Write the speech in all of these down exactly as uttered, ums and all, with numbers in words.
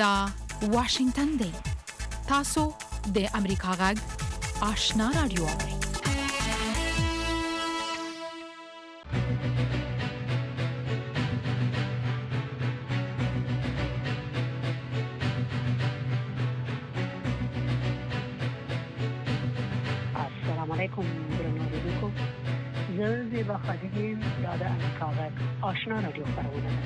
دا واشنگتن دی. تاسو د امریکا غږ آشنا رادیو اورئ. السلام علیکم درنو لیدونکو، زه زیبا خادم دا د امریکا غږ آشنا رادیو خبرونه ده.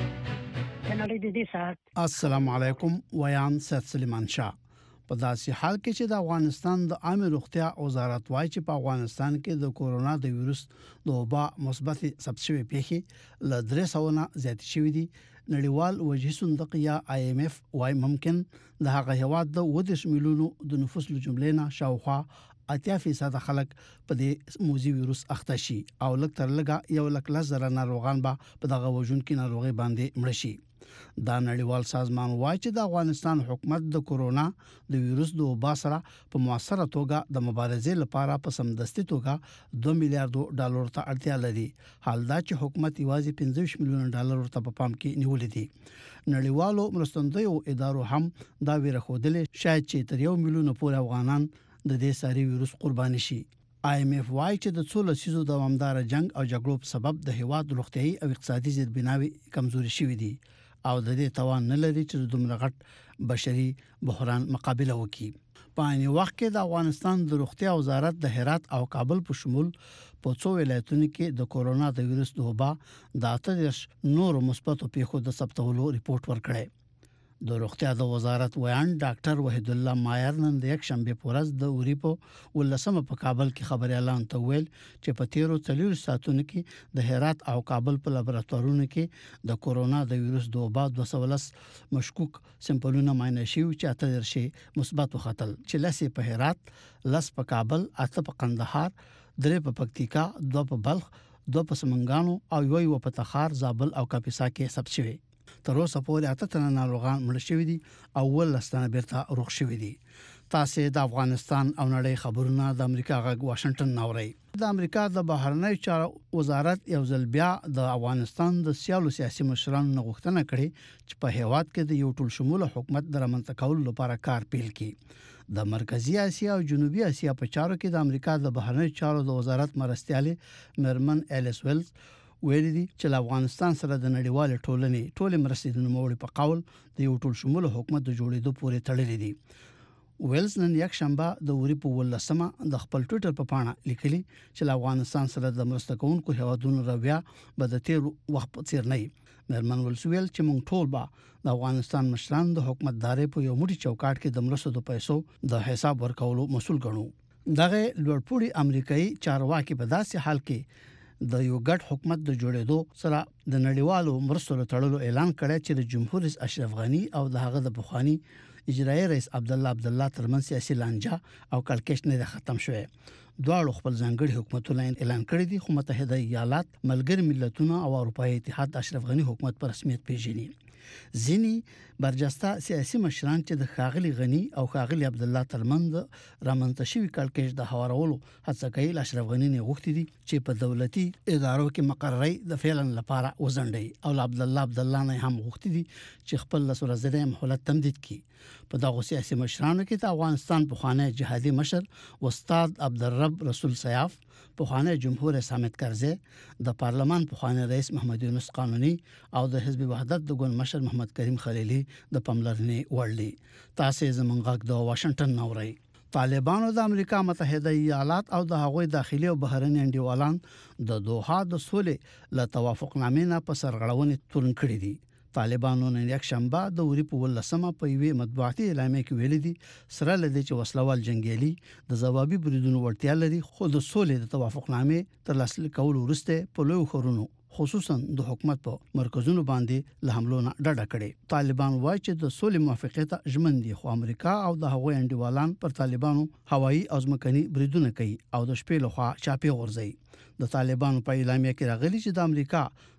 د نړۍ د دې ساعت السلام علیکم، ویان سید سلیمان شاه. په داسې حال کې چې د افغانستان د عامه روغتیا وزارت وايي چې په افغانستان کې د کورونا د وایرس د وبا مثبت ثبت شوی پیښې ل درې سوه نه زیات شوې دي. نړیوال وجهي صندوق یا آی ایم اف وايي ممکن د هغه هیواد د ودش میلیونو د نفوس له جملې نه شاوخوا اتیا فیصد خلک په دې موزي وایرس اخته شي او لږ تر لږه یو لک لس زره ناروغان به په دغه وژونکي ناروغي باندې مړ شي. دا نړیوال سازمان وايي چې د افغانستان حکومت د کورونا د وایرس د وبا سره په موثره توګه د مبارزې لپاره په سمدستي توګه دوه میلیارډ ډالر ته اړتیا لري. حال دا چې حکومت یوازې پنځه ویشت میلیون ډالر ته په پام کې نیولې دي. نړیوالو مرستندویو ادارو هم دا ویره خوده شاید چې تر یو میلیون پورې افغانان د دې ساري وایرس قرباني شي. آی ایم اف وايي چې د څو لسیزو دوامدار جنگ او جګړو په سبب د هیواد روغتيایي او اقتصادي زیربناوي کمزوري شوې دي او د دې توان نه لري چې د دومره غټ بشري بحران مقابله وکړي. په عین وخت کې د افغانستان د روغتیا وزارت د هرات او کابل په شمول په څو ولایتونو کې د کورونا د وایرس د وبا د اتلس نور مثبتو پیښو د ثبتولو ریپورت ورکړی. د روغتیا د وزارت ویان ډاکټر وحید الله مایر نن د یک شنبه پورز د اوریپو ولسمه په کابل کې خبري اعلان ته ویل چې په تیرو څلور ساعتونو کې د هرات او کابل په لابراتوارونو کې د کورونا د وایرس د وبا دوه سوه لس مشکوک سمپلونه معاینه شوي چې اته شي مثبت وختل، چې لسی په هرات، لس په کابل، اته په قندهار، درې په پکتیکا، دوه په بلخ، دوه په سمنګانو او یو په تخار، زابل او کاپیسا کې ثبت شوي. تر اوسه پورې اته تنه ناروغان مړ شوي دي او ولستانه بیرته روغ شوي دي. تاسو د افغانستان او نړۍ خبرونه د امریکا غږ واشنگټن ناوړي. د امریکا د بهرنی چارو وزارت یو ځل بیا د افغانستان د سیاسي سیاسي مشرانو غوښتنه کړې چې په هیواد کې د یو ټول شموله حکومت درمنځ کول لپاره کار پیل کړي. د مرکزی اسیا او جنوبي اسیا په چارو کې د امریکا د بهرنی چارو د وزارت مرستيالي مرمن الیس ویلز ویلي دي چې افغانستان سره د نړیوال ټولنې ټول مرستې د نوموړي په قول د یو ټول شموله حکومت د جوړېدو پورې تړلې دي. ویلز نن یک شنبه د اوري په ولسمه د خپل ټوئیټر په پاڼه لیکلي چې افغانستان سره د مرسته کوونکو هیوادونو رویه به د تیر وخت په څیر نه وي. مرمن ولسویل چې موږ ټول به د افغانستان مشران د حکومتداري په یو موټی چوکاټ کې د مرستو د پیسو د حساب ورکولو مسؤل ګڼو. دغه لوړپوړي امریکایي چارواکي په داسې حال کې د یو ګډ حکومت د جوړېدو سره د نړیوالو مرستو تړلو اعلان کړی چې د جمهور رئیس اشرف غنی او د هغه د بخوانی اجرایي رئیس عبد الله عبد الله ترمن سیاسي لانجه او کلکش نه ختم شوه. دواړو خپل ځانګړي حکومتونه اعلان کړی دي، خو متحده ایالات، ملګری ملتونه او اروپאי اتحاد اشرف غنی حکومت په رسمیت پیژني. ځینی برجسته سیاسي مشران چې د خاغلی غنی او خاغلی عبد الله ترمن رامنتشوي کلکش د حوارولو هڅه کوي. اشرف غنی نه غوښتي دي چې په دولتي ادارو کې مقرري د فعلن لپاره وزنډي او عبد الله عبد الله نه هم غوښتي دي چې خپل لسور زده مهلت تمدید کړي. په دغه سیاسي مشرانو کې د افغانستان پخوانی جهادي مشر استاد عبدالرب رسول سیاف، پخوانی جمهور حامد کرزی، د پارلمان پخوانی رئیس محمد یونس قانوني او د حزب وحدت د ګوند مشر محمد کریم خلیلی د پملرنې وړلي. تاسو زمونږ غږ د واشنگټن ناوړي. طالبانو د امریکا متحده ایالات او د هغوی داخلي او بهرني انډیوالان د دوحه د سولې له توافقنامې نه په سرغړونې تورن کړی دي. طالبانو نن یک شنبه د اوري په ولسمه په یوې مطبوعاتي اعلامیه کې ویلي دي سره لدی چې وسلوال جنگیالي د ځوابي بریدونو وړتیا لري، خو د سولې د توافقنامې تر لاسلیک کولو وروسته په لوی خورونو خصوصا د حکومت په مرکزونو باندې له حملو نه ډډه کړې. طالبان وایي چې د سولې موافقت ژمن دي، خو امریکا او د هغوی انډیوالان پر طالبانو هوایي او ځمکني بریدونه کوي او د شپې لخوا چاپی غورځي. د طالبانو په اعلامیه کې راغلي چې د امریکا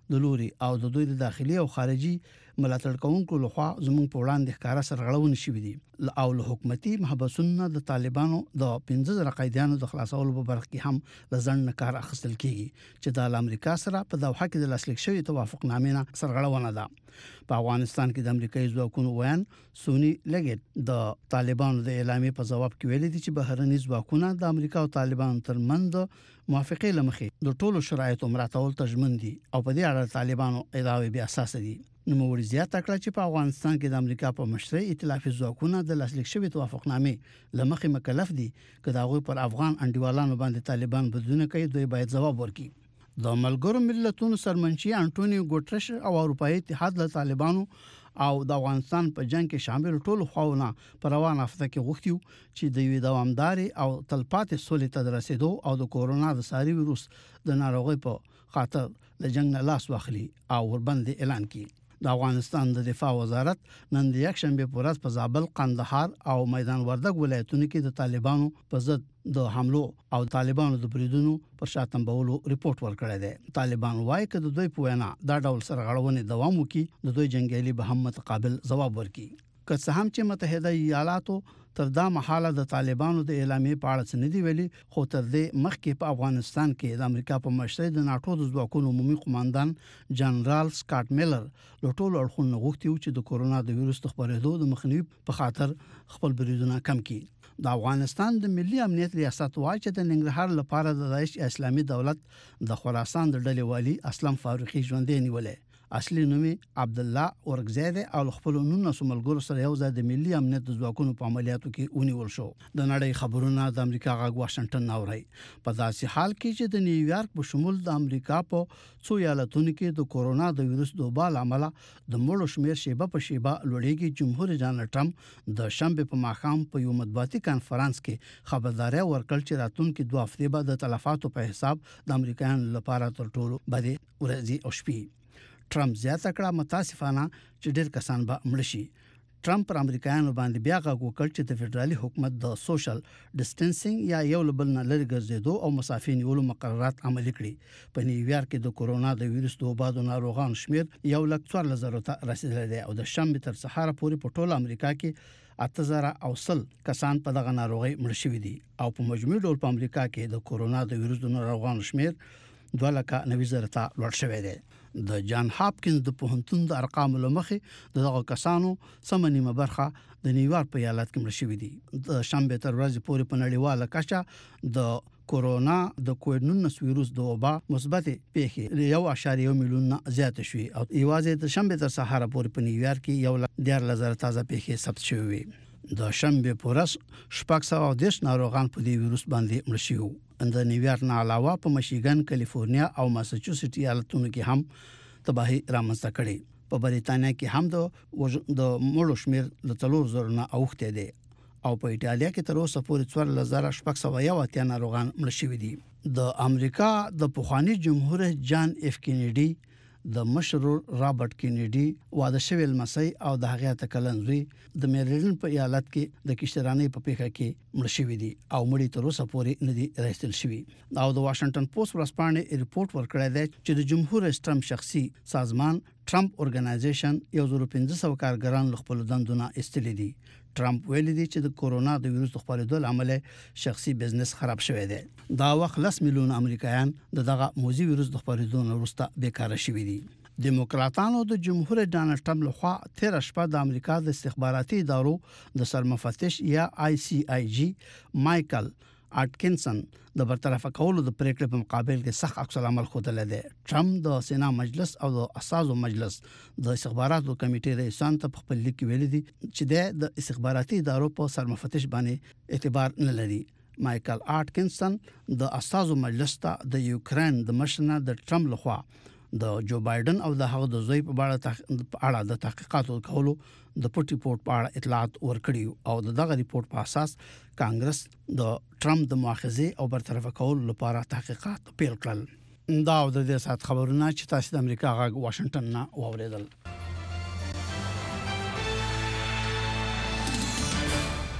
د لوري او د دوی د داخلي او خارجي ملاتړ کوونکو لخوا زموږ په وړاندې ښکارا سرغړونه شوې دي او له حکومتي محبسونو د طالبانو د پنځه زره قیدیانو د خلاصولو په برخه کې هم لزن کار اخیستل کیږي چې د امریکا سره په دوحه کې د لاسلیک شوی توافقنامې نه سرغړونه ده په افغانستان کې د امریکایي ځواکونو ویان سونی لګیټ د طالبانو د اعلامیې په جواب کې ویلي دي چې بهرني ځواکونه د امریکا او طالبانو ترمنځ موافقه لمخې د ټولو شرایطو مراتب تضمین دي او په دې اړه طالبانو ادعاوې بیا اساس دي. نو موري زیاته کړه چې په افغانستان کې د امریکا په مشرۍ ائتلافي ځواکونه د لاسلیک شوی توافقنامې لمخې مکلف دي چې دا غوي پر افغان انډیوالانو باندې طالبان بدلونه کوي دوی باید جواب ورکړي. د ملګرو ملتونو سرمنشي انټونیو ګوټرش او اروپאי اتحاد له طالبانو او د افغانستان په جنگ کې شامل ټولو خواونه پر روان هفته کې غوښتیو چې د یوې دوامداري او تلپاتې سولې ته رسیدو او د کورونا د ساري وایروس د ناروغۍ په خاطر د جنگ نه لاس واخلي او وربند اعلان کړي. د افغانستان د دفاع وزارت نن د یک شنبه په ورځ په زابل، قندهار او میدان وردګ ولایتونو کې د طالبانو په ضد د حملو او طالبانو د بریدونو پر شاتمبولو ریپورت ورکړی دی. طالبان وايي چې د دوی په وینا دا ډول سرغړونې دوام وکړي د دوی جنگیالي به هم متقابل جواب ورکړي. که څه هم چې متحده ایالاتو تر دا مهاله د طالبانو د اعلامیې په اړه څه نه دی ویلي، خو تر دې مخکې په افغانستان کې د امریکا په مشرۍ د ناټو د ځواکونو عمومي قوماندان جنرال سکاټ میلر له ټولو اړخونو غوښتي چې د کورونا د وایروس د خپرېدو د مخنیوي په خاطر خپل بریدونه کم کړي. د افغانستان د ملي امنیت ریاست وايي چې د ننګرهار لپاره د داعش اسلامي دولت د خراسان د ډلې والی اسلام فاروقي ژوندې نیولې. اصلي نوم عبد الله ورغزاده او خپل نونو سملګرو سره یو ځای د ملي امنیت د ځواکونو په عملیاتو کې ونیول شو. د نړۍ خبرونه د امریکا غږ واشنگټن اوري. په داسې حال کې چې د نیویارک په شمول د امریکا په څو ایالتونو کې د کورونا د وایروس د وبا لامل د مړو شمیر شیبه په شیبه لوړېږي. جمهور رئیس ډانلډ ټرمپ د شنبه په ماښام په یو مطبوعاتي کانفرنس کې خبرداري ورکړه چې راتلونکي دوه هفتې بعد د تلفاتو په حساب د امریکایانو لپاره تر ټولو بدې ورځې او شپې. ټرمپ زیاته کړه متاسفانه چې ډېر کسان به مړ شي. ټرمپ پر امریکایانو باندې بیا غږ وکړ چې د فدرالي حکومت د سوشل ډیسټنسینګ یا یو بل نه لري ګرځېدو او مسافې نیولو مقررات عملي کړي. په نیویارک کې د کورونا د وایروس د وبا د ناروغانو شمیر یو لک څوارلس زره ته رسیدلی دی او د شنبه تر سهار پورې په ټول امریکا کې اته زره او سل کسان په دغه ناروغي مړ شوي دي او په مجموعي ډول په امریکا کې د کورونا د وایروس د ناروغانو شمیر دوه لک نوي زره ته لوړ شوی دی. د جان هاپکینز د پوهنتون د ارقامو لمخې دغه کسانو سمنیمه برخه د نیویارک په ایالت کې مړ شوي دي. د شنبه تر ورځې پورې په نړیواله کچه د کورونا د کووډ نولس وایروس د وبا مثبت پیښې یو اعشاریه یو میلیون نه زیات شوي او ایوازې د شنبه تر سهار پورې په نیویارک کې یو لک ډیر لزر تازه پیښې ثبت شوي. د شنبه پورس شپږ سوه او دېرش ناروغان په دې وایروس باندې مړ شوي. د نیویارک نه علاوه په مشیګن، کالیفورنیا او ماساچوسټس ایالتونو کې هم تباہي رامنځته کړي. په بریتانیا کې هم د د مړو شمیر له څلور زره نه اوښته دي او په ایټالیا کې تر اوسه پورې څوارلس زره شپږ سوه یو اتیا ناروغان مړ شوي دي. د امریکا د پخوانی جمهور جان اف کینیډي د مشر رابرټ کینیډي واده شوی لمسی او د هغه تکلنځوي د میریلند په ایالت کې د کشترانې په پیښه کې مړ شوی دي او مړي تر اوسه پورې نه دي راستل شوی. او د واشنگټن پوسټ ورځپاڼې ریپورت ورکړی دی چې د جمهور رئیس ټرمپ شخصي سازمان ټرمپ اورګنایزیشن یو زره پنځه سوه کارګران له خپل دندونه ایستلي دي. ټرمپ ویلي دی چې د کورونا د وایروس د خپرېدو لامل شخصي بزنس خراب شوی دی. دا وخت لس میلیون امریکایان د دغه موزي وایروس د خپرېدو نه وروسته بیکاره شوي دي. دیموکراتانو د جمهور رئیس ډانلډ ټرمپ لخوا تیر شپه د امریکا د استخباراتي ادارو د سرمفتش یا آی سی آی جی مایکل اټکینسن د برطرف کولو د پریکړې په مقابل کې سخت عکس العمل ښودل دي. ټرمپ د سنا مجلس او د اساسو مجلس د استخباراتو کمیټې رئیسان ته په خپل لیک ویلي دي چې د استخباراتي ادارو په سرمفتش باندې اعتبار نه لري. مایکل اټکینسن د اساسو مجلس ته د یوکرين د مشرنه د ټرمپ لخوا د جو بایدن او د هغه د زوی په اړه د تحقیقاتو کولو د پټ ریپورت په اړه اطلاعات ورکړي او دغه ریپورت په اساس کانګرس د ټرمپ د مؤاخذه او برطرف کولو لپاره تحقیقات پیل کړل. دا د دې سات خبرونه چې تاسو د امریکا غږ واشنگټن نه واوریدل.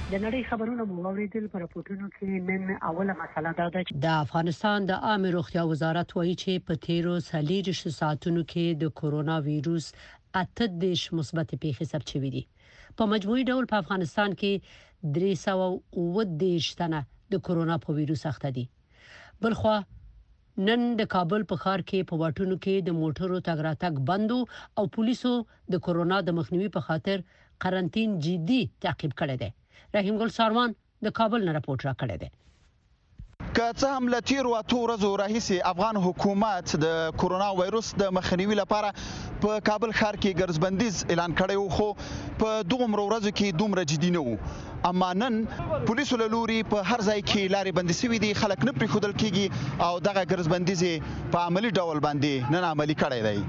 د نړۍ خبرونه مو واوریدل پر راپورټونو کې نن اوله مسله دا ده چې د افغانستان د عامه روغتیا وزارت وایي چې په تیرو څلوېښت ساعتونو کې د کورونا وایروس اته دېرش مثبت پیښې ثبت شوې دي. په مجموعي ډول په افغانستان کې درې سوه اووه دېرش تنه د کورونا په وایروس اخته دي. بلخوا نن د کابل په ښار کې په واټونو کې د موټرو تګ راتګ بندو او پولیسو د کورونا د مخنیوي په خاطر قرنطین جدي تعقیب کړی دی. رحیم ګل ساروان د کابل نه راپورټ راکړی دی. که څه هم له تیرو اتو ورځو راهیسې افغان حکومت د کورونا وایروس د مخنیوي لپاره په کابل ښار کې ګرځبندیز اعلان کړی و، خو په دغومره ورځو کې دومره جدي نه و. اما نن پولیسو له لوري په هر ځای کې لارې بندي شوي دي، خلک نه پرېښودل کېږي او دغه ګرځبندیز یې په عملي ډول باندې نن عملي کړی دی.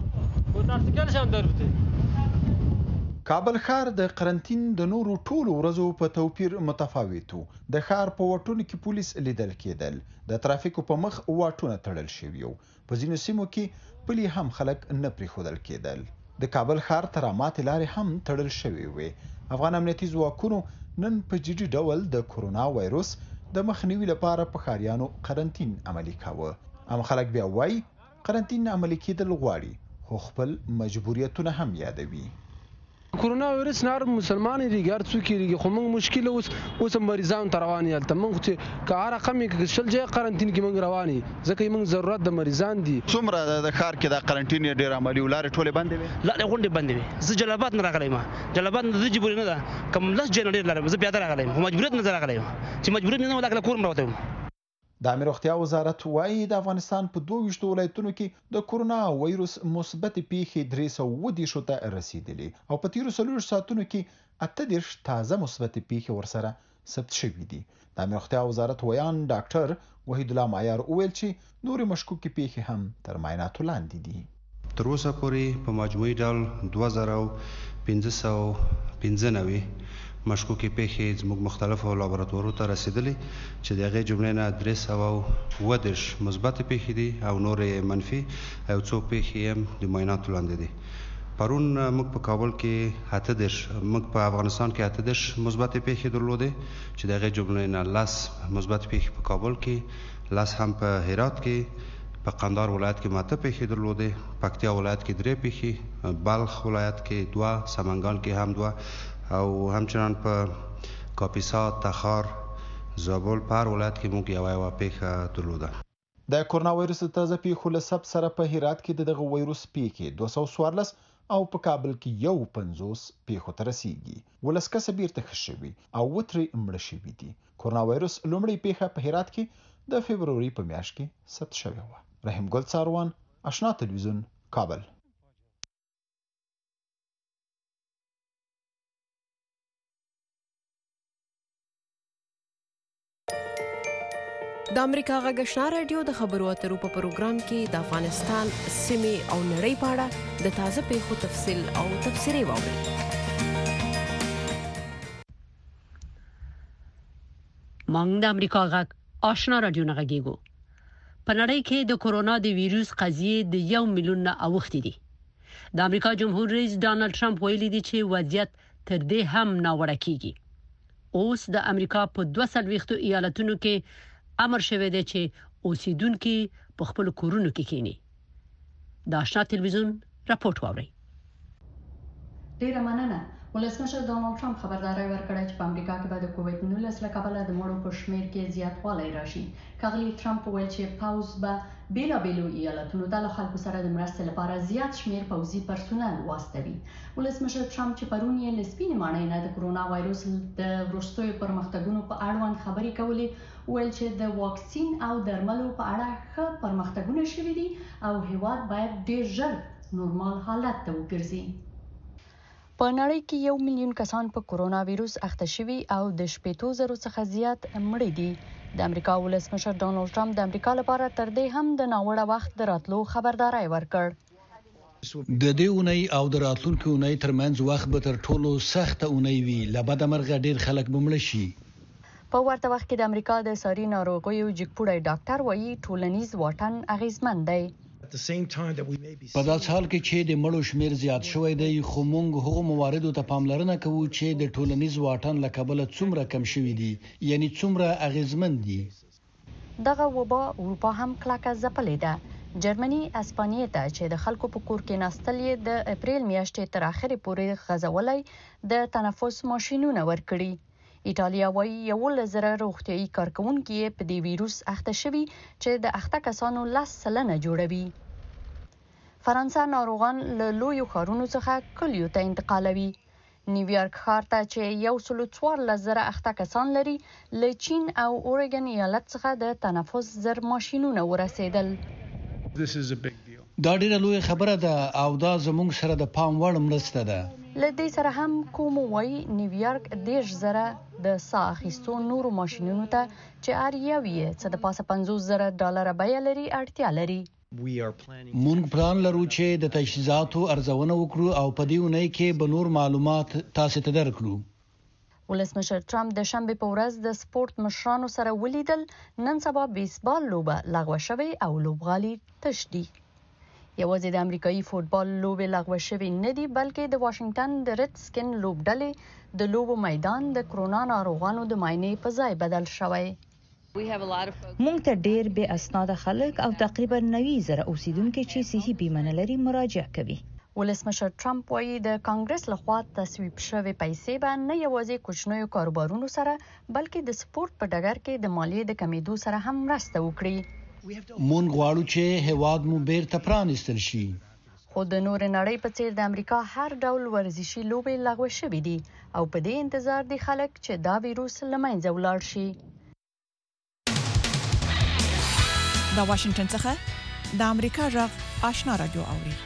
کابل ښار د قرنطین د نورو ټولو ورځو په توپیر متفاوت و. د ښار په واټونو کې پولیس لیدل کېدل، د ترافیکو په مخ واټونه تړل شوي وو، په ځینو سیمو کې پلي هم خلک نه پرېښودل کېدل. د کابل ښار تراماتې لارې هم تړل شوې وې. افغان امنیتي ځواکونو نن په جدي ډول د کورونا وایروس د مخنیوي لپاره په ښاریانو قرنطین عملي کاوه. هم خلک بیا وایي قرنطین عملي کېدل غواړي، خو خپل مجبوریتونه هم یادوي. کورونا وایرس نار مسلمان ریګار څوکیږي، خو موږ مشکل اوس اوس مریضان تر روان یال ته موږ چې کار رقم کې شل ځای قرنطین کې موږ رواني، ځکه موږ ضرورت د مریضان دي. څومره د ښار کې د قرنطین ډیر عملي ولارې ټوله بندې وي؟ لا غونډې بندې وي. زه جلابات نه راغلی ما جلابات نه جبري نه ده کوم لس جنډیر لرم، زه پیاده راغلی خو مجبوریت نه راغلی چې مجبوریت نه ولا کور مروته. د امیر روغتیا وزارت وایي د افغانستان په دوه ویشت ولایتونو کې د کورونا وایروس مثبت پیښې درې سوه اووه دېرشو ته رسیدلي او په تیرو څلوېښت ساعتونو کې اته دېرش تازه مثبت پیښې ورسره ثبت شوي دي. د امیر روغتیا وزارت ویان ډاکټر وحید الله معیار وویل چې نورې مشکوکې پیښې هم تر معایناتو لاندې دي. تر اوسه پورې په مجموعي ډول دوه زره پنځه سوه پنځه نوي مشکوکې پیښې زموږ مختلفو لابراتوارونو ته رسیدلي چې د هغې جملې نه درې سوه اووه دېرش مثبت پیښې دي او نورې منفي او څو پیښې هم د معایناتو لاندې دي. پرون موږ په کابل کې اته دېرش موږ په افغانستان کې اته دېرش مثبت پیښې درلودې چې د هغې جملې نه لس مثبت پیښې په کابل کې، لس هم په هرات کې، په قندهار ولایت کې ماته پیښې درلودې، پکتیا ولایت کې درې پیښې، بلخ ولایت کې دوه، سمنګان کې هم دوه او همچنان په کاپیسا، تخار، زابل په هر ولایت کې موږ یوه یوه پیښه درلوده. د کورونا وایروس تازه پیښو له ثبت سره په هرات کې د دغه وایروس پیښې دوه سوه څوارلس او په کابل کې یو پنځوس پیښو ته رسیږي. ولس کسه بیرته ښه شوي او اووه ترې مړه شوي دي. کورونا وایروس لومړۍ پیښه په هرات کې د فبروري په میاشت کې ثبت شوې وه. رحیم ګل ساروان، آشنا تلویزیون، کابل. د امریکا غږ آشنا رادیو د خبرو اترو په پروګرام کې د افغانستان سیمې او نړۍ په اړه د تازه پیښو تفصیل او تبصرې واورئ. موږ د امریکا غږ آشنا رادیو نه غږیږو. په نړۍ کې د کورونا د وایروس قضیې د یو میلیون نه اوښتې دي. د امریکا جمهور رئیس ډانلډ ټرمپ ویلي دی چې وضعیت تر دې هم ناوړه کیږي. اوس د امریکا په دوه څلوېښتو ایالتونو کې امر شوی دی چې اوسیدونکو په خپل کورونو کې کینی. د آشنا تلویزیون راپورټ واورئ. ډیره مننه. ولسمشر ډانلډ ټرمپ خبرداري ورکړه چې په امریکا کې به د کووډ نولس له کبله د مړو په شمیر کې زیاتوالی راشي. ښاغلي ټرمپ وویل چې پوځ به بیلابیلو ایالتونو ته له خلکو سره د مرستې لپاره زیات شمیر پوځي پرسونل واستوي. ولسمشر ټرمپ چې پرون یې له سپینې ماڼۍ نه د کورونا وایروس د وروستیو پرمختګونو په اړوند خبرې کولې، ویل چې د واکسین او درملو په اړه ښه پرمختګونه شوي دي او هیواد باید ډیر ژر نورمال حالت ته وګرځي. په نړۍ کې یو میلیون کسان په کورونا وایروس اخته شوي او د شپېتو زرو څخه زیات مړه دي. د امریکا ولسمشر ډانلډ ټرمپ د امریکا لپاره تر دې هم د ناوړه وخت د راتلو خبرداري ورکړ. د دې اونۍ او د راتلونکي اونۍ ترمنځ وخت به تر ټولو سخته اونۍ وي. له بده مرغه ډیر خلک به مړه شي. په ورته وخت کې د امریکا د ساري ناروغیو جګپوړی ډاکټر وایي ټولنیز واټن اغیزمن دی. په داس حال کې چې د مړو شمیر زیات شوی دی خو موږ هغو مواردو ته پاملرنه کوو چې د ټولنیز واټن له کبله څومره کم شوي دي یعنی څومره اغیزمن دي. دغه وبا اروپا هم کلکه ځپلې ده. جرمني اسپانیې ته چې د خلکو په کور کې ناستل یې د اپریل میاشتې تر اخرې پورې غځولی د تنفس ماشینونه ورکړي. ایټالیا وايي یولس زره روغتیایي کارکوونکي یې په دې ویروس اخته شوي چې د اخته کسانو لس سلنه جوړوي. فرانسه ناروغان له لویو ښارونو څخه کلیو ته انتقالوي. نیویارک ښار ته چې یو سلو څوارلس زره اخته کسان لري له چین او اورګن ایالت څخه د تنفس زر ماشینونه ورسېدل. دا ډیره لوی خبره ده او دا زموږ سره د پام وړ مرسته ده. له دې سره هم کوم وایي نیویارک دېرش زره د ساه اخیستو نورو ماشینونو ته چې هر یو یې څه د پاسه پنځوس زره ډالره بیه لري اړتیا لري. مونږ پلان لرو چې د تجهیزاتو ارزونه وکړو او په دې اونۍ کې به نور معلومات تاسو ته درکړو. ولسمشر ټرمپ د شنبې په ورځ د سپورت مشرانو سره ولیدل. نن سبا بیسبال لوبه لغوه شوې او لوبغالي تش دي. یوازې د امریکایي فوټبال لوبې لغوه شوې نه دي بلکې د واشنگټن د ریډ سکن لوبډلې د لوبو میدان د کرونا ناروغانو د معاینې په ځای بدل شوی. مونږ ته ډېر بې اسناده خلک او تقریبا نوي زره اوسیدونکي چې صحي بیمه نه لري مراجعه کوي. ولسمشر ټرمپ وایي د کانګرس لخوا تصویب شوې پیسې به نه یوازې کوچنیو کاروبارونو سره بلکې د سپورت په ډګر کې د مالیې د کمیدو سره هم مرسته وکړي. مونږ غواړو چې هیواد مو بیرته پرانیستل شي. خو د نور نړۍ په څیر د امریکا هر ډول ورزشي لوبې لغوه شوې دي او په دې انتظار دي خلک چې دا ویروس له منځه ولاړ شي. د واشنگټن څخه د امریکا غږ آشنا رادیو اوري.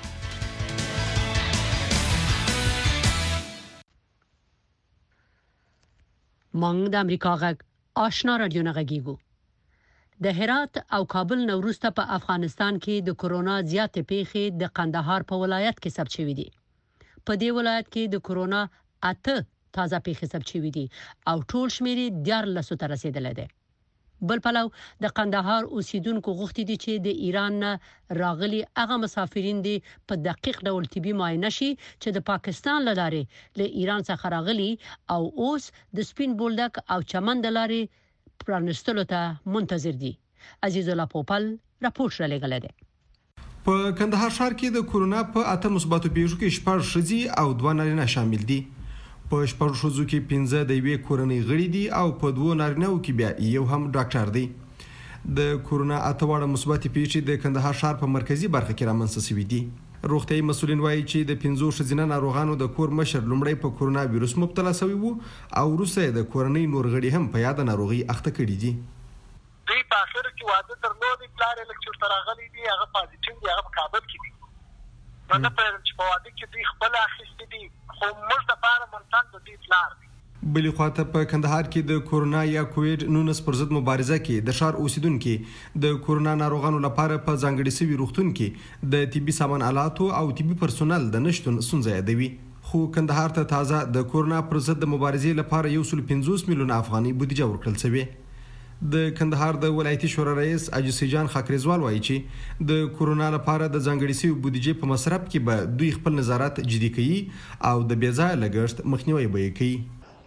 مونږ د امریکا غږ آشنا رادیو نه غږیږو. د هرات او کابل نو وروسته په افغانستان کې د کورونا زیاتې پیښې د قندهار په ولایت کې ثبت شوې دي. په دې ولایت کې د کورونا اته تازه پیښې ثبت شوې دي او ټول شمیر یې دیارلس ته رسیدلی دی. بل پلو د قندهار اوسیدونکو غوښتي دي چې د ایران نه راغلي هغه مسافرین دي په دقیق ډول طبي معاینه شي چې د پاکستان له لارې له ایران څخه راغلي او اوس د سپین بولدک او چمن د لارې پرانستلو ته منتظر دي. عزیز الله پوپل راپور را لګل دی. په کندهار ښار کې د کورونا په اته مثبتو پیښو کې شپږ ښځې او دوه نارینه شامل دي. په شپږ ښځو کې پنځه د یوې کورنۍ غړي دي او په دوو نارینه‌و کې بیا یو هم ډاکټر دی. د کورونا اته واړه مثبتې پیښې د کندهار ښار په مرکزي برخه کې رامنځته شوي دي. روغتیايي مسؤلین وایي چې د پنځو ښځینه ناروغانو د کور مشر لومړی په کورونا ویروس مبتلا شوی وو او وروسته د کورنۍ نور غړي هم په یاده ناروغي اخته کړي دي. دوی په اخر کې واده درلودي پلار یې لکچر ته راغلی دي هغه پازیټیو دی هغه په کابل کې دي. نو نه پوهېږم چې په واده کې دوی خپله اخیستي دي خو موږ دپاره منطق د دوی پلار دی. بلې خواته په کندهار کې د کورونا یا کووډ نولس پر ضد مبارزه کې د ښار اوسیدونکي د کورونا ناروغانو لپاره په ځانګړي شوي روغتون کې د طبي سامان آلاتو او طبي پرسونل د نشتون ستونزه یادوي. خو کندهار ته تازه د کورونا پر ضد د مبارزې لپاره یو سل پنځوس میلیونه افغاني بودیجه ورکړل شوې. د کندهار د ولایتي شورا رئیس اجسي جان خاکریزوال وایي چې د کورونا لپاره د ځانګړي شوي بودیجې په مصرف کې به دوی خپل نظارت جدي کوي او د بې ځایه لګښت مخنیوی به یې کوي.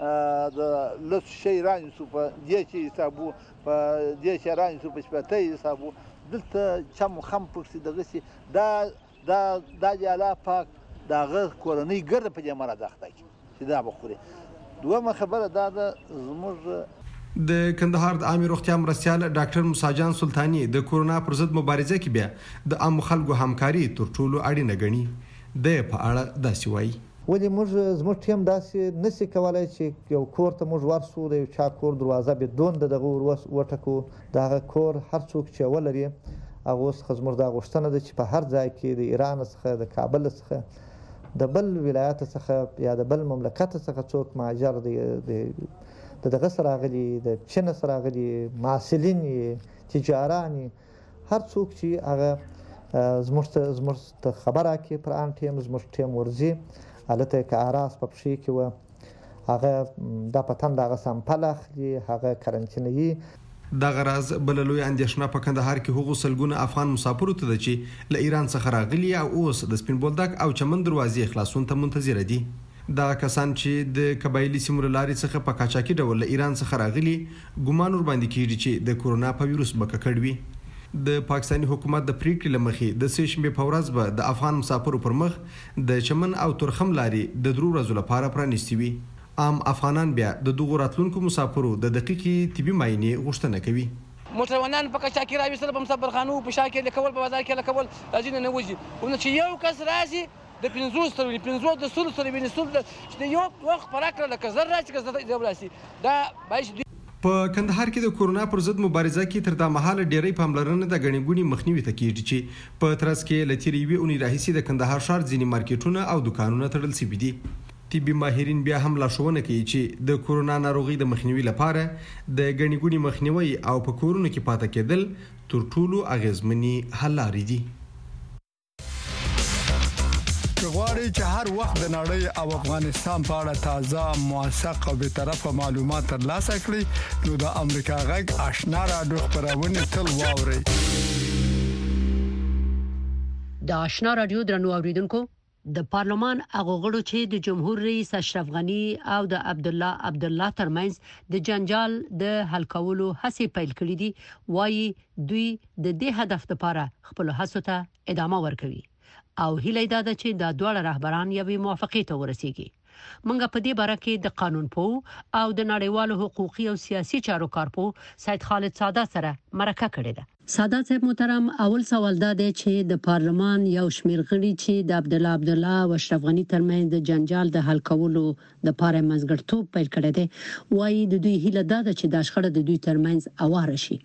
د لس شي رانیسو په دې چې حسابو په دې چې رانیسو په شپته حسابو دلته چم خم پکې دغه دا دا د جلا پاک دغه کورنۍ ګرد په دې مراد اخته چې دا بخوري. دوه خبره دا د زموږ د کندهار د عامه روغتیا مرستیال ډاکټر موسی جان سلطانی د کورونا پر ضد مبارزه کې بیا د عام خلکو همکاري تر ټولو اړینه ګڼي. د په اړه داسې وایي ولې موږ زموږ ټیم داسې نسی کولای چې یو کور ته موږ ورسو د یو چا کور دروازه بدون د دغه وټکو دغه کور هر څوک چې ولري هغه اوس زموږ د غوښتنه ده چې په هر ځای کې د ایران څخه د کابل څخه د بل ولایت څخه یا د بل مملکت څخه څوک مهاجر دی د دغه سره غلي د چین سره غلي محصلین تجاران هر څوک چې هغه زموږ زموږ خبره کې پر ان ټیم زموږ ټیم ورزي الته کې اراس په پښې کې و هغه د پتن دغه سمپل اخلي هغه کرنټینوي. د غراز بللوی اندیشنه په کندهار کې هغو سلګونه افغان مسافرو ته د چې له ایران څخه راغلي او اوس د سپین بولدک او چمن دروازې خلاصون ته منتظر دي. دا کسان چې د قبایلی سیمو لارې څخه په قاچاقي ډول له ایران څخه راغلي ګمان ور باندې کیږي چې د کورونا په وایروس بکه کړوي. د پاکستاني حکومت د پریکړې لمخې د سه شنبه په ورځ به د افغان مسافرو پر مخ د چمن او ترخم لارې د درو ورځو لپاره پرانیستي وي. عام افغانان بیا د دغو راتلونکو مسافرو د دقیقې طبي معاینې غوښتنه کوي. موټروانان په قاچاقي راوستل په مسافرخانو په شا کې لکول په بازار کې لکول راځي نه وځي او چې یو کس راځي د پنځوس تر پنځوس د سل سره ویني سل چې یو وخت پراکړه لکه زر راځي که زر راسي دا باید په کندهار کې د کورونا پر ضد مبارزه کې تر دا مهاله ډېری پاملرنه د غني ګونی مخنیوي ته کیږي چې په ترڅ کې لتیری وی اونې راهیسي د کندهار ښار ځینی مارکیټونه او دکانونه تړل شوي دي. طبي ماهرین بیا هم لارښوونه کوي چې د کورونا ناروغي د مخنیوي لپاره د غني ګونی مخنیوي او په کورونو کې پاتې کېدل تر ټولو اغیزمنې حل لارې دي. غواړئ چې هر وخت د نړۍ او افغانستان په اړه تازه موثق او به طرفه معلومات ترلاسه کړئ نو د امریکا غږ آشنا رادیو خبرونه تل واورئ. د آشنا رادیو درنو اوریدونکو د پارلمان اغوغړو چې د جمهور رئیس اشرف غنی او د عبد الله عبد الله ترمنځ د جنجال د حل کولو هڅې پیل کړې دي وایي دوی د دې هدف لپاره خپل هڅو ته ادامه ورکوي او هیله ده چې د دوه رهبران یوې موافقې ته ورسیږي. منګه په دې باره کې د قانون پوه او د نړیوالو حقوقي او سیاسي چارو کارپوه سید خالد سادات سره مرکه کړې ده. سادات صاحب محترم، اول سوال دا دی چې د پارلمان یو شمېر غړي چې د عبد الله عبد الله او اشرف غنی ترمنځ د جنجال د حل کولو لپاره منځګړیتوب پیل کړی دی وایي د دوی هیله ده چې د شخړه د دوی ترمنځ اواره شي.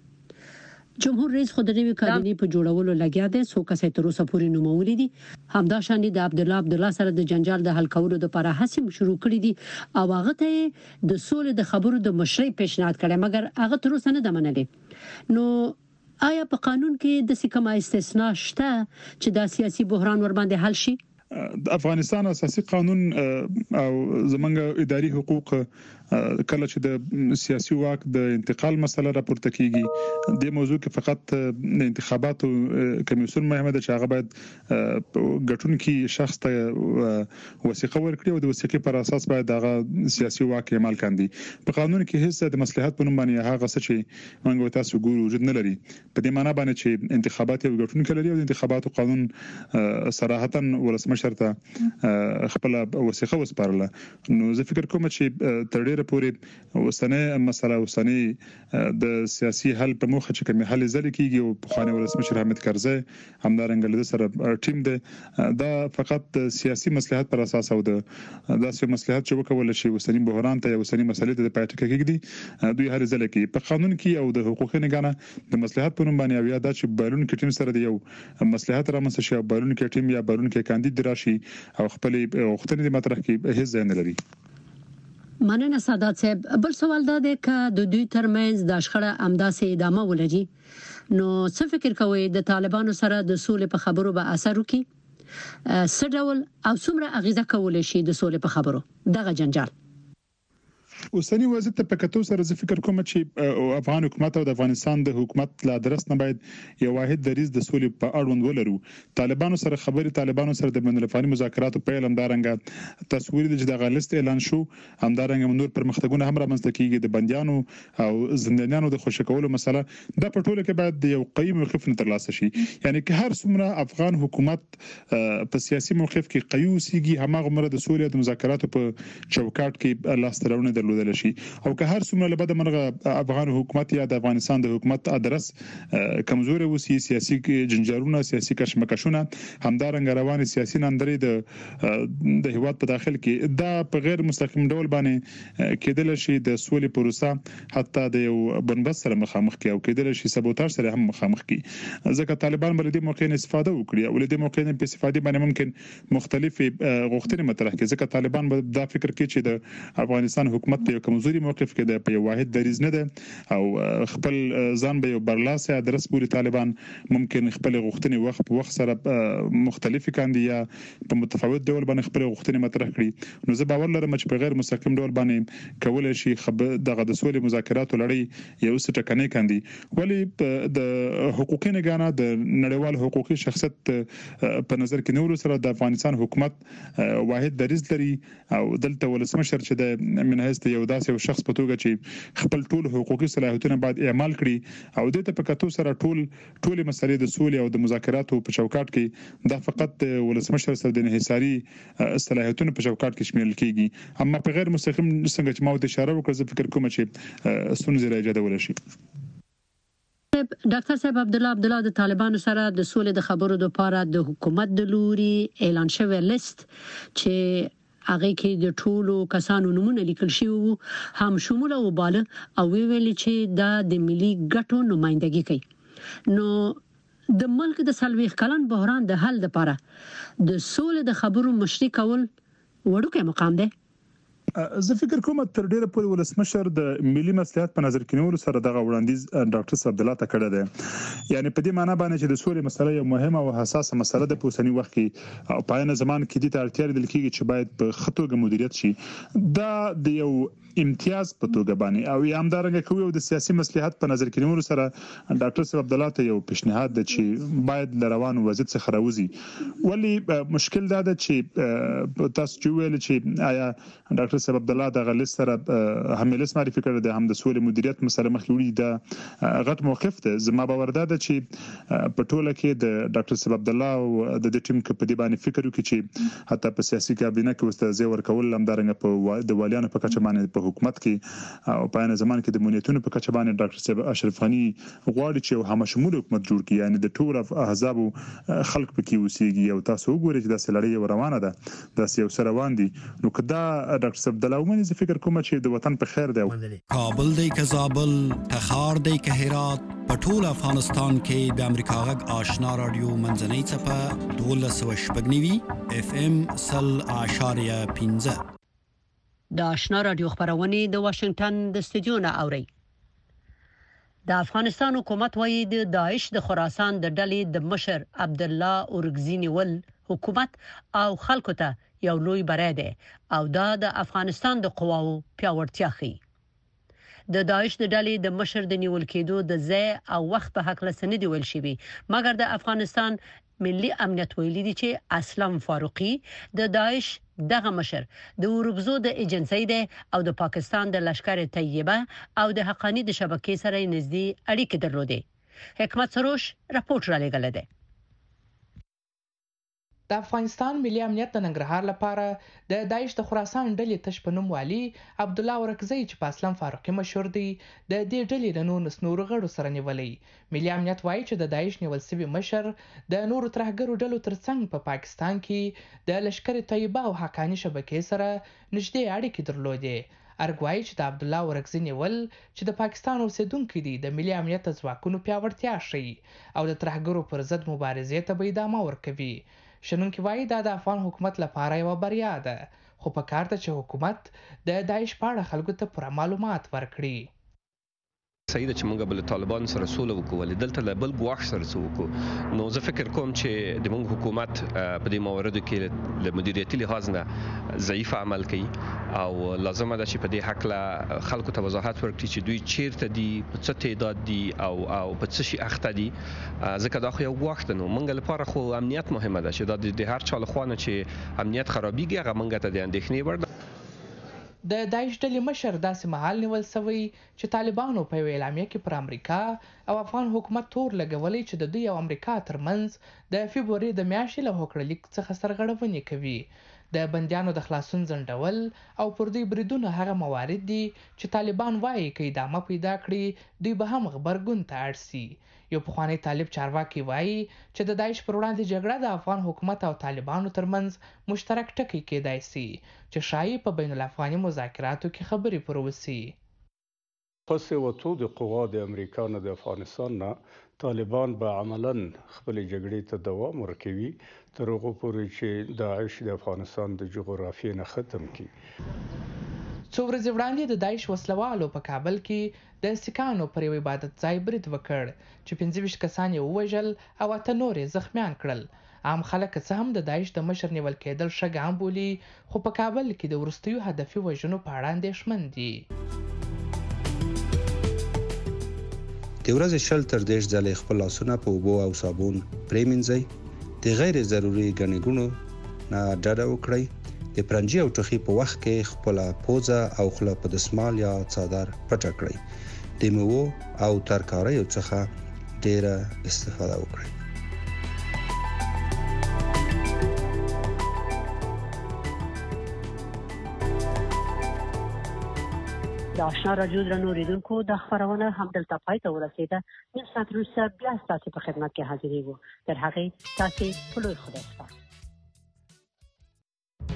جمهور رئیس خو د نوي کابینې په جوړولو لګیا دی څو کسې تر اوسه پورې نومولي دي. همدا شان د عبد الله عبد الله سره د جنجال د حل کولو لپاره هڅې شروع کړې دي او هغه ته د سولې د خبرو د مشرۍ پیشنهاد کړي مګر هغه تر اوسه نه ده منلې. نو آیا په قانون کې د کومه استثناء شته چې د سیاسي بحران ور باندې حل شي؟ د افغانستان اساسي قانون او زمونږ اداري حقوق کله چې د سیاسي واک د انتقال مسله راپورته کیږي د موضوع کې فقط د انتخاباتو کمیسیون مهمه ده چې هغه باید ګټونکي شخص ته وثیقه ورکړي او د وثیقې پر اساس باید هغه سیاسي واک عمل کاندي. په قانون کې هیڅ د مصلحت په نوم باندې هغه څه چې موږ تاسو ګورو وجود نه لري. په دې معنی باندې چې انتخابات یو ګټونکي لري او د انتخاباتو قانون صراحتا ولسمشر ته خپل وثیقه وسپارله. نو زه فکر کوم چې تر ډیره پورې اوسنۍ مسله اوسنۍ د سیاسي حل په موخه چې کومه حل ځل کیږي او په خانه ولسمشر حامد کرزی همدارنګه له سره ټیم ده دا فقط د سیاسي مصلحت پر اساس او د داسې مصلحت چې وکول شي اوسنۍ بحران ته اوسنۍ مسلې ته د پاتې کېږي دوی هر ځل کې په قانون کې او د حقوقي نگانه د مصلحت په نوم باندې او یا د چې بایلون کې ټیم سره د یو مصلحت رامنځته شي او بایلون کې ټیم یا بایلون کې کاندید راشي او خپل وختونه د مطرح کې هیڅ ځای نه لري. مننه سادات صاحب. بل سوال دا دی چې د دوی ترمنځ د شخړه امداسې ادامه ولري نو څه فکر کوئ د طالبانو سره د سولې په خبرو به اثر وکړي؟ څه ډول او څومره اغیزه کولی شي د سولې په خبرو دغه جنجال؟ اوسنی وضعیت ته په کتو سره زه فکر کوم چې افغان حکومت او د افغانستان د حکومت لا درس نه باید یو واحد دریز د سولې په اړوند ولرو. طالبانو سره خبري طالبانو سره د بین الافغاني مذاکراتو په اړه همدارنګه تصویر د جدي غلست اعلان شو همدارنګه نور پرمختګونه هم رامنځته کیږي د بنديانو او زندانیانو د خوشی کولو مسله د پټوله کې باید د یو قوي موقف نه ترلاسه شي. یعنی که هر څومره افغان حکومت په سیاسي موقف کې قیوسيږي همغه مره د سولې د مذاکراتو په چوکاټ کې لاس ترونه درلودل شي او که هر څومره لبد مرغه افغان حکومت یا د افغانستان د حکومت ادرس کمزوري وسی سیاسي جنجالونه سیاسي کشمکشونه همدارنګ روان سیاسي نندري د د هیواد په داخل کې دا په غیر مستقیم ډول باندې کېدل شي د سولې پروسه حتی د یو بنبست سره مخامخ کې او کېدل شي سبوتاژ سره هم مخامخ کې ځکه طالبان بل دې موقع نه استفاده وکړي او له دې موقع نه په استفاده باندې ممکن مختلف غوښتنې مطرح کړي ځکه طالبان دا فکر کوي چې د افغانستان حکومت حکومت په کمزوري موقف کې د په واحد دریز نه ده او خپل ځان به یو برلاسه ادرس پوری طالبان ممکن خپل غوښتنې وخت په وخت سره مختلفي کاندي یا په متفاوت ډول باندې خپل غوښتنې مطرح کړي نو زه باور لرم چې په غیر مستقیم ډول باندې کولای شي دغه د سولې مذاکراتو لړۍ یو څه ټکنۍ کاندي ولی د حقوقي نگانه د نړیوال حقوقي شخصیت په نظر کې نور سره د افغانستان حکومت واحد دریز لري او دلته ولسمشر چې د منحیث یو داسې یو شخص په توګه چې خپل ټول حقوقي صلاحیتونه باید اعمال کړي او د ته په کتو سره ټول ټول مسلې د سولې او د مذاکراتو په چوکاټ کې دا فقط ولسمشر سره د انحصاري صلاحیتونو په چوکاټ کې شامل کیږي اما په غیر مستقیم څنګه چې ما د اشاره وکړه زه فکر کوم چې ستونزې راځي شي. ډاکټر صاحب عبد الله عبد الله د طالبانو سره د سولې د خبرو لپاره د حکومت د لوري اعلان شوی لیست چې هغه کې د ټولو کسانو نمونه لیکل شوی هم شمول او باله او ویل چې دا د ملي ګټو نمائندګي کوي نو د ملک د سلويخ کلن بحران د حل لپاره د سولې د خبرو مشري کول وړوکی مقام دی زه فکر کوم تر ډیره پورې ولسمشر د ملي مصلحت په نظر کې نیولو سره دغه وړاندیز ډاکټر صاحب عبدالله ته کړی دی یعنی په دې معنی باندې چې د سولې مسله یو مهمه او حساسه مسله ده په اوسني وخت کې او په عین زمان کې د اړتیا لري چې باید په خطوګه مدیریت شي دا د یو امتیاز په توګه باندې او یا همدارنګه کوي او د سیاسي مصلحت په نظر کې نیولو سره ډاکټر صاحب عبدالله ته یو پیشنهاد ده چې باید لروان وضعیت څخه راوځي ولی مشکل دا ده چې تاسو چې ویل چې آیا ډاکټر صاحب عبدالله د غلیظ سره حملس معرفي کړی دی هم د سولې مدیریت مسله مخې وړي دا غټ موقف ده زما باور ده چې په ټوله کې د ډاکټر صاحب عبدالله او د دې ټیم کې په دې باندې فکر وکړي چې حتی په سیاسي کابینه کې واستازي ورکول همدارنګه په د والیانو په کچه باندې په حکومت کې او په عین زمان کې د مونیتونو په کچه باندې ډاکټر صاحب اشرف غنی غواړي چې هم شمول حکومت جوړ کړي یعنی د ټول احزاب خلک پکې اوسېږي او تاسو وګورئ چې د سلړې روانه ده د سیاسي روان دي نو کدا ډاکټر صاحب عبدالله ومني زه فکر کوم چې د وطن په خیر دی کابل دی که زابل تخار دی که هرات په ټول افغانستان کې د امریکا غږ آشنا رادیو منځنۍ څپه دولس سوه شپږ نوي اف ام سل اعشاریه پنځه د آشنا رادیو خبرونه د واشنگټن د استودیو نه اوري د افغانستان حکومت وايي د داعش د خراسان د ډلې د مشر عبد الله اورګزي نیول حکومت او خلکو ته یو لوی بری دی او دا د افغانستان د قواو پیاوړتیا ښيي د داعش د ډلې د مشر د نیول کېدو د ځای او وخت په حق لسنه دی ویل شوی مګر د افغانستان ملي امنیت ویلي دي چې اسلام فاروقي د داعش دغه مشر د اورګزو د ایجنسی دی او د پاکستان د لشکر طیبه او د حقانی د شبکې سره نږدې اړیکې درلودې حکمت سروش راپورټ را لګل دی د افغانستان ملي امنیت د ننګرهار لپاره د داعش د خراسان ډلې تش په نوم والي عبد الله اورګزي چې په اسلام فاروقي مشهور دی د دې ډلې له نور نورو غړو سره نیولې ملي امنیت وایي چې د داعش نیول شوی مشر د نورو ترهګرو ډلو ترڅنګ په پا پاکستان کې د لشکر طیبه او حقانی شبکې سره نږدې اړیکې درلودې ارګوای چې د عبد الله اورګزي نیول چې د پاکستان اوسیدونکو دي د ملي امنیت ځواکونو پیاوړتیا ښيي او د ترهګرو پر ضد مبارزې ته به ادامه ورکوي شنونکي وایي دا د افغان حکومت لپاره یو بریا ده خو په کار ده چې حکومت د داعش په اړه خلکو ته پوره معلومات ورکړي صحیح ده چې موږ بل طالبان سره سوله وکړو ولې دلته له بل ګواښ سره څه وکړو نو زه فکر کوم چې د موږ حکومت په دې مواردو کې له مدیریتي لحاظ نه ضعیف عمل کوي او لازمه ده چې په دې حق له خلکو ته وضاحت ورکړي چې دوی چیرته دي په څه تعداد دي او او په څه شي اخته دي ځکه دا خو یو ګواښ ده نو موږ لپاره خو امنیت مهمه ده چې دا د هر چا له خوا نه چې امنیت خرابېږي هغه موږ ته د اندېښنې وړ ده د داعش ډلې مشر داسې مهال نیول شوی چې طالبانو په یوه اعلامیه کې پر امریکا او افغان حکومت تور لګولی چې د دوی او امریکا ترمنځ د فبروري د میاشتې له هوکړلیک څخه سرغړونې کوي د بندیانو د خلاصون ځنډول او پر دوی بریدونه هغه موارد دي چې طالبان وایي که ادامه پیدا کړي دوی به هم غبرګون ته اړ سي یو پخوانی طالب چارواکي وایي چې د داعش پر وړاندې جګړه د افغان حکومت او طالبانو ترمنځ مشترک ټکی کېدای سي چې شایي په بین الافغاني مذاکراتو کې خبرې پر وسي پس وتو د قوا د امریکا نه د افغانستان نه طالبان به عملاً خپل جګړې ته دوام ورکوي تر هغو پورې چې داعش د افغانستان د جغرافیې نه ختم کړي څو ورځې وړاندې د داعش وسلوالو په کابل کې د سکانو پر یو عبادت ځای برید وکړ چې پنځه ویشت کسان یې ووژل او اته نور یې زخمیان کړل. عام خلک څه هم د داعش د مشر نیول کېدل ښه ګام بولي، خو په کابل کې د وروستیو هدفي وژنو په اړه اندېښمن دي. د ورځې شل تر دېرش ځلې خپل لاسونه په اوبو او صابون پرېمنځئ. د غیر ضروري ګڼې ګوڼو نه ډډه وکړئ. د پرنجي او ټوخي په وخت کې خپله پوزه او خوله په دسمال یا څادر پټه کړئ. د میوو او ترکاریو څخه ډیره استفاده وکړئ. د آشنا راډیو درنو اوریدونکو د خبرونه همدلته پای ته ورسېده. نن ساعت وروسته بیا ستاسو په خدمت کې حاضرېږو. تر هغې تاسې په لوی خدای سپارم.